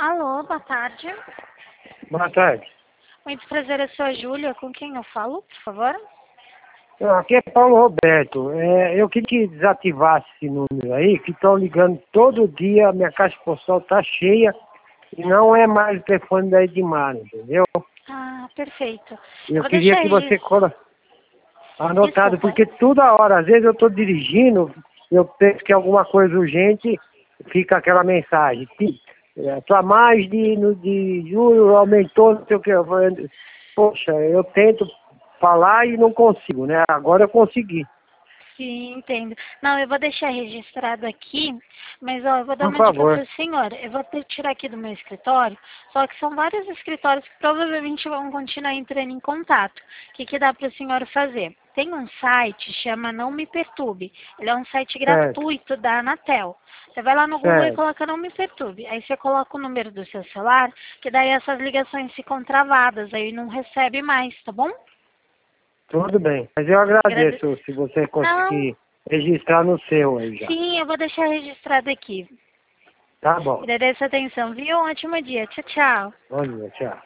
Alô, boa tarde. Boa tarde. Muito prazer, eu sou a Júlia. Com quem eu falo, por favor? Aqui é Paulo Roberto. Eu queria que desativasse esse número aí, que estão ligando todo dia, minha caixa postal está cheia e não é mais o telefone da Edmar, entendeu? Ah, perfeito. Eu Vou queria deixar que você isso. anotado, Desculpa. porque toda hora, às vezes eu estou dirigindo, eu penso que é alguma coisa urgente, fica aquela mensagem. Para mais de julho aumentou, não sei o que. Poxa, eu tento falar e não consigo, né? Agora eu consegui. Sim, entendo. Não, eu vou deixar registrado aqui, mas ó, eu vou dar Por uma dica para favor. a senhora. Eu vou tirar aqui do meu escritório, só que são vários escritórios que provavelmente vão continuar entrando em contato. O que dá para a senhora fazer? Tem um site, chama Não Me Perturbe. Ele é um site Certo, gratuito da Anatel. Você vai lá no Google e certo. coloca Não Me Perturbe. Aí você coloca o número do seu celular, que daí essas ligações ficam travadas, aí não recebe mais, tá bom? Tudo bem. Mas eu Agrade- agradeço se você Não, conseguir registrar no seu aí já. sim, eu vou deixar registrado aqui. Tá bom. Agradeço a atenção, viu? Um ótimo dia. Tchau, tchau. Bom dia, tchau.